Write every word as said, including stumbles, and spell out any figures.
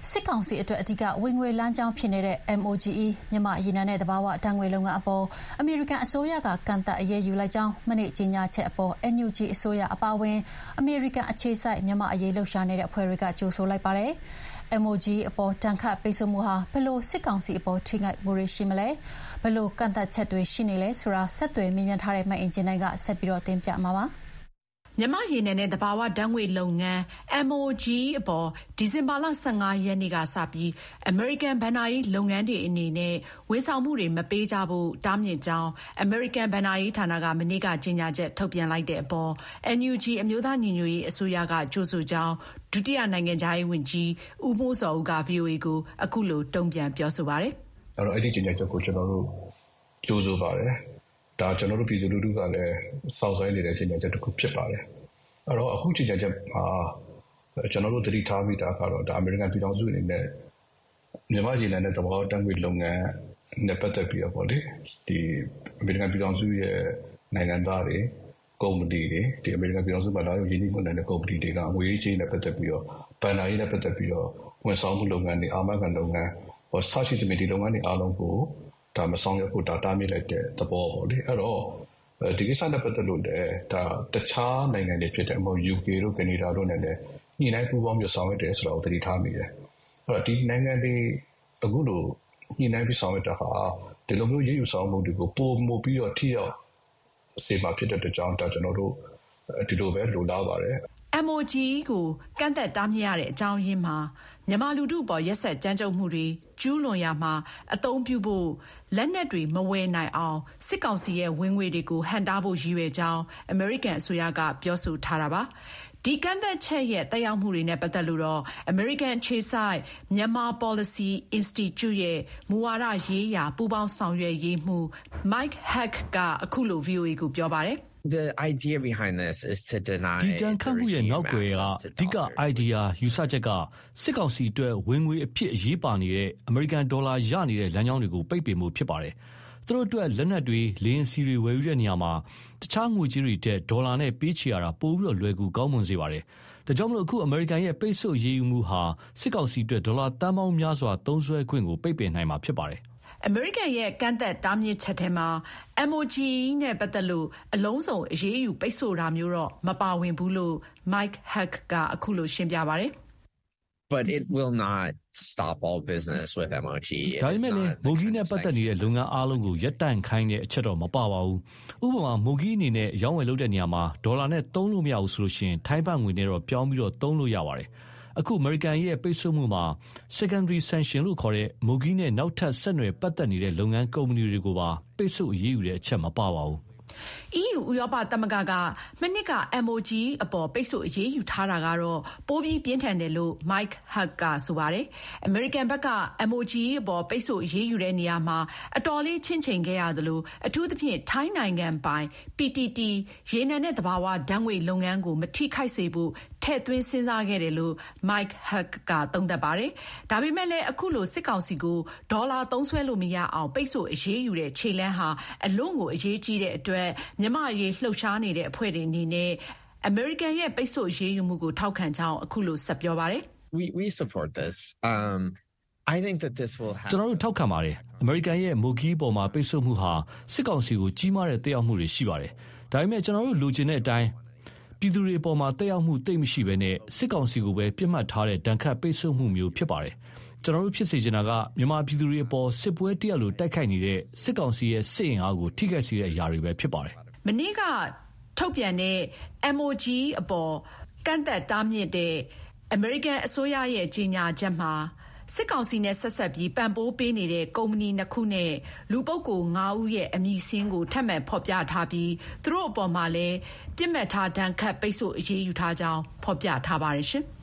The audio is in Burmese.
စစ်ကောင်စီအတွက်အဓိကဝင်ငွေလမ်းကြောင်းဖြစ်နေတဲ့ M O G E မြန်မာရေနံနဲ့သဘာဝဓာတ်ငွေလုပ်ငန်းအပေါ်အမေရိကန်အစိုးရကကန့်သတ်အရေးယူလိုက်ကြောင်းမနေ့ကြေညာချက်အပေါ် N U G အစိုးရအပါအဝင်အမေရိကန်အခြေစိုက်မြန်မာအရေးလှုပ်ရှားနေတဲ့အဖွဲ့တွေကကြိုဆိုလိုက်ပါတယ်။ M O G E အပေါ်တန်ခတ်ပိတ်ဆို့မှုဟာဘယ်လိုစစ်ကောင်စီအပေါ်ထိခိုက်မှုတွေရှိမလဲဘယ်လိုကန့်သတ်ချက်တွေရှိနေလဲဆိုတာဆက်သွယ်မြင်မြန်ထားတဲ့မအင်ဂျင်နိုင်ကဆက်ပြီးတော့တင်ပြမှာပါ။မြန်မာရေနံနဲ့သဘာဝဓာတ်ငွေလုပ်ငန်း M O G E အပေါ်ဒီဇင်ဘာလဆယ့်ငါရက်နေ့ကစပြီးအမေရိကန်ဘဏ္ဍာရေးလုပ်ငန်းတွေအနေနဲ့ဝန်ဆောင်မှုတွေမပေးကြဖို့တားမြစ်ကြောင်းအမေရိကန်ဘဏ္ဍာရေးဌာနကမနေ့ကကြေညာချက်ထုတ်ပြန်လိုက်တဲ့အပေါ် N U G အမျိုးသားညီညွတ်ရေးအစိုးရကကြိုဆိုကြောင်းဒုတိယနိုင်ငံခြားရေးဝန်ကြီးဦးမိုးစောဦးက ဗွီအိုအေကိုအခုလိုတုံ့ပြန်ပြောဆိုပါတယ်။အဲ့တော့အဲ့ဒီကြေညာချက်ကိုကျွန်တော်တို့ကြိုဆိုပါတယ်။ဒါကျွန်တော်တို့ပြည်သူလူထုကလည်းစောင့်ဆိုင်းနေတဲ့ကြေညာချက်တစ်ခုဖြစ်ပါတယ်။အဲ့တော့အခုကြေညာချက်မှာကျွန်တော်တို့သတိထားမိတာကတော့ဒါအမေရိကန်ပြည်ထောင်စုအနေနဲ့မြန်မာရေနံနဲ့သဘာဝဓာတ်ငွေလုပ်ငန်းနဲ့ပတ်သက်ပြီးတော့ပေါ့လေဒီအမေရိကန်ပြည်ထောင်စုရဲ့နိုင်ငံသားတွေကုမ္ပဏီတွေဒီအမေရိကန်ပြည်ထောင်စုမှာလာရောက်ရင်းနှီးမြှုပ်နှံတဲ့ကုမ္ပဏီတွေကငွေရေးကြေးနဲ့ပတ်သက်ပြီးတော့ဘဏ္ဍာရေးနဲ့ပတ်သက်ပြီးတော့ဝန်ဆောင်မှုလုပ်ငန်းတွေအာမခံလုပ်ငန်းဟောဆရှိသမျှဒီလုပ်ငန်းတွေအားလုံးကိုဒါမဆောင်ရွက်ဖို့ဒါတားမြစ်လိုက်တဲ့သဘောပေါ့လေအဲ့တော့ဒီကိစ္စနဲ့ပတ်သက်လို့လည်းဒါတခြားနိုင်ငံတွေဖြစ်တဲ့ဟို U K တို့ကနေဒါတို့နဲ့လည်းညှိနှိုင်းပူးပေါင်းပြီးဆောင်ရွက်တယ်ဆိုတာကိုသတိထားမိတယ်အဲ့တော့ဒီနိုင်ငံတွေအခုလိုညှိနှိုင်းပြီးဆောင်ရွက်တာဟာဒီလိုမျိုးရည်ယူဆောင်မှုတွေကိုပိုမိုပြီးတော့ထိရောက်စေမှာဖြစ်တဲ့ကြောင်းဒါကျွန်တော်တို့ဒီလိုပဲလိုလားပါတယ် M O G E ကိုကန့်သက်တားမြစ်ရတဲ့အကြောင်းရင်းမှာမြန်မာလူထုပေါ်ရက်စက်ကြမ်းကြုတ်မှုတွေကျူးလွန်ရမှာအသုံးပြုဖို့လက်နက်တွေမဝယ်နိုင်အောင်စစ်ကောင်စီရဲ့ဝင်ငွေတွေကိုဟန်တားဖို့ရည်ရွယ်ကြောင်းအမေရိကန်အစိုးရကပြောဆိုထားတာပါဒီကန့်သက်ချက်ရဲ့တက်ရောက်မှုတွေနဲ့ပတ်သက်လို့တော့ American အခြေစိုက် Myanmar Policy Institute ရဲ့မူဝါဒရေးရာပူးပေါင်းဆောင်ရွက်ရေးမှူး Mike Hack ကအခုလို V O A ကိုပြောပါတယ် The idea behind this is to deny ဒီတန်ခတ်မှုရဲ့နောက်ွယ်ကအဓိက idea ယူဆချက်ကစစ်ကောင်စီအတွက်ဝင်ငွေအဖြစ်အရေးပါနေတဲ့အမေရိကန်ဒေါ်လာရနေတဲ့လမ်းကြောင်းတွေကိုပိတ်ပင်မှုဖြစ်ပါတယ်။သူတို့အတွက်လက်နက်တွေလင်းစီတွေဝယ်ယူတဲ့နေရာမှာတခြားငွေကြေးတွေတဲ့ဒေါ်လာနဲ့ပေးချေရတာပိုပြီးတော့လွယ်ကူကောင်းမွန်စေပါတယ်။ဒါကြောင့်မလို့အခုအမေရိကန်ရဲ့ပိတ်ဆို့ရေးယူမှုဟာစစ်ကောင်စီအတွက်ဒေါ်လာတန်ပေါင်းများစွာသုံးစွဲခွင့်ကိုပိတ်ပင်နိုင်မှာဖြစ်ပါတယ်။အမေရိကန်ရဲ့ကန့်သက်တားမြစ်ချက်ထဲမှာ M O G E နဲ့ပတ်သက်လို့အလုံးစုံအရေးယူပိတ်ဆို့တာမျိုးတော့မပါဝင်ဘူးလို့ Mike Hack ကအခုလိုရှင်းပြပါတယ်။ But it will not stop all business with M O G E. ဒါပေမဲ့လည်းမိုဂီနဲ့ပတ်သက်နေတဲ့လုပ်ငန်းအားလုံးကိုရပ်တန့်ခိုင်းတဲ့အချက်တော့မပါပါဘူး။ဥပမာမိုဂီအနေနဲ့ရောင်းဝယ်လုပ်တဲ့နေရာမှာဒေါ်လာနဲ့သုံးလို့မရဘူးဆိုလို့ရှိရင်ထိုင်းဘတ်ငွေနဲ့တော့ပြောင်းပြီးတော့သုံးလို့ရပါတယ်။အခုအမေရိကန်ရဲ့ပိတ်ဆို့မှုမှာ secondary sanction လို့ခေါ်တဲ့မိုဂီနဲ့နောက်ထပ်ဆက်နွယ်ပတ်သက်နေတဲ့လုပ်ငန်းကုမ္ပဏီတွေကိုပါပိတ်ဆို့အရေးယူတဲ့အချက်မပါပါဘူး။ E U ဥရောပသမဂ္ဂကမနှစ်က M O G E အပေါ်ပိတ်ဆို့အရေးယူထားတာကတော့ပိုပြီးပြင်းထန်တယ်လို့ Mike Hack ကဆိုပါတယ်။ အမေရိကန်ဘက်က M O G E အပေါ်ပိတ်ဆို့အရေးယူတဲ့နေရာမှာအတော်လေးချင့်ချိန်ခဲ့ရသလိုအထူးသဖြင့်ထိုင်းနိုင်ငံပိုင် P T T ရေနံနဲ့သဘာဝဓာတ်ငွေလုပ်ငန်းကိုမထိခိုက်စေဖို့ထည့်သွင်းစဉ်းစားခဲ့တယ်လို့ Mike Hack ကသုံးသပ်ပါတယ်။ဒါပေမဲ့လည်းအခုလိုစစ်ကောင်စီကိုဒေါ်လာသုံးစွဲလို့မရအောင်ပိတ်ဆို့အရေးယူတဲ့ခြေလှမ်းဟာအလွန်ကိုအရေးကြီးတဲ့အတွက်မြန်မာရေးလှုပ်ရှားနေတဲ့အဖွဲ့တွေအနေနဲ့အမေရိကန်ရဲ့ပိတ်ဆို့ရေးယူမှုကိုထောက်ခံကြောင်းအခုလိုဆက်ပြောပါတယ် We we support this. Um I think that this will happen. ကျွန်တော်တို့ထောက်ခံပါတယ်။အမေရိကန်ရဲ့မိုဂီပေါ်မှာပိတ်ဆို့မှုဟာစစ်ကောင်စီကိုကြီးမားတဲ့တက်ရောက်မှုတွေရှိပါတယ်။ဒါပေမဲ့ကျွန်တော်တို့လိုချင်တဲ့အတိုင်းပြည်သူတွေအပေါ်မှာတက်ရောက်မှုတိတ်မရှိဘဲနဲ့စစ်ကောင်စီကိုပဲပြစ်မှတ်ထားတဲ့ဒဏ်ခတ်ပိတ်ဆို့မှုမျိုးဖြစ်ပါတယ်။ကျွန်တော်တို့ဖြစ်စေချင်တာကမြန်မာပြည်သူတွေအပေါ်စစ်ပွဲတရားလိုတိုက်ခိုက်နေတဲ့စစ်ကောင်စီရဲ့စစ်အင်အားကိုထိခိုက်စေတဲ့အရာတွေပဲဖြစ်ပါတယ်။မနေ့ကထုတ်ပြန်တဲ့ M O G E အပေါ်ကန့်သက်တားမြစ်တဲ့အမေရိကန်အစိုးရရဲ့ကြေညာချက်မှာစစ်ကောင်စီနဲ့ဆက်ဆက်ပြီးပံ့ပိုးပေးနေတဲ့ကုမ္ပဏီနှစ်ခုနဲ့လူပုဂ္ဂိုလ်ငါးဦးရဲ့အမည်စင်းကိုထပ်မံဖော်ပြထားပြီးသူတို့အပေါ်မှာလည်းပြစ်မှတ်ထားဒဏ်ခတ်ပိတ်ဆို့အရေးယူထားကြောင်းဖော်ပြထားပါတယ်ရှင်။